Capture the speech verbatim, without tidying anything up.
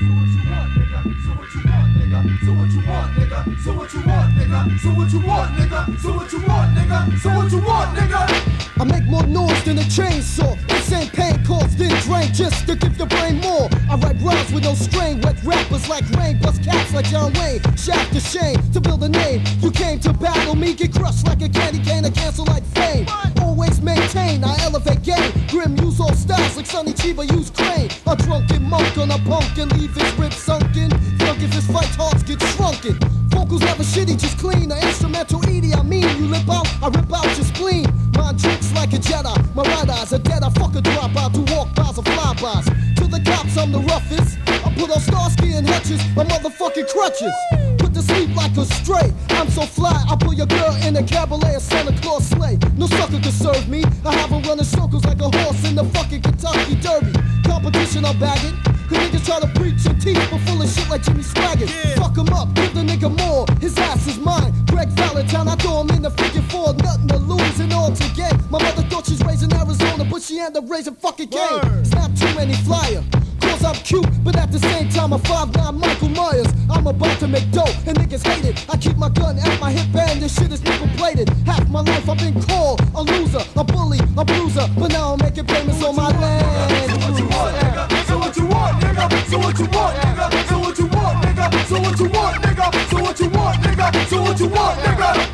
So what you want, nigga? So what you want, nigga? So what you want, nigga? So what you want, nigga? So what you want, nigga? I make more noise than a chainsaw. Insane pain caused then drain just to give your brain more. I write rhymes with no strain, wet rappers like rain, bust cats like John Wayne. Shaft to shame to build a name. You came to battle me, get crushed like a candy cane, I cancel like fame. Always maintain, I elevate game. Grim use all styles like Sonny Chiba use crane. A drunken monk on a punk and leave his ribs sunken. Drunk if his fight hearts get shrunken. Vocals never shitty, just clean. An instrumental Edie, I mean, you lip out, I rip out your spleen. Mind tricks like a Jedi, my right eye's are dead. I fuck a drop out to walk bys or flybys. To the cops, I'm the roughest. I put on Starsky and Hutchins, my motherfucking crutches. Put to sleep like a stray. I'm so fly, I pull your girl in a cabaret, a Santa Claus sleigh. No sucker can serve me. I have her running circles like a horse in the fucking Kentucky Derby. Competition, I bag it. The niggas try to preach and teach, but full of shit like Jimmy Swaggart. Yeah. Fuck him up, give the nigga more. His ass is mine. Greg Valentine, I throw him in the figure four. Nothing to lose and all to gain. My mother thought she's raising Arizona, but she ended up raising fucking cane. Snap too many flyer. Cause I'm cute, but at the same time I'm five nine Michael Myers. I'm about to make dope, and niggas hate it. I keep my gun at my hip and this shit is nickel plated. Half my life I've been called a loser, a bully, a bruiser, but now I'm making payments on my land. So what you want, nigga? So what you want, nigga? So what you want, nigga? So what you want, nigga? So what you want, nigga? So what you want, nigga? So what you want, nigga?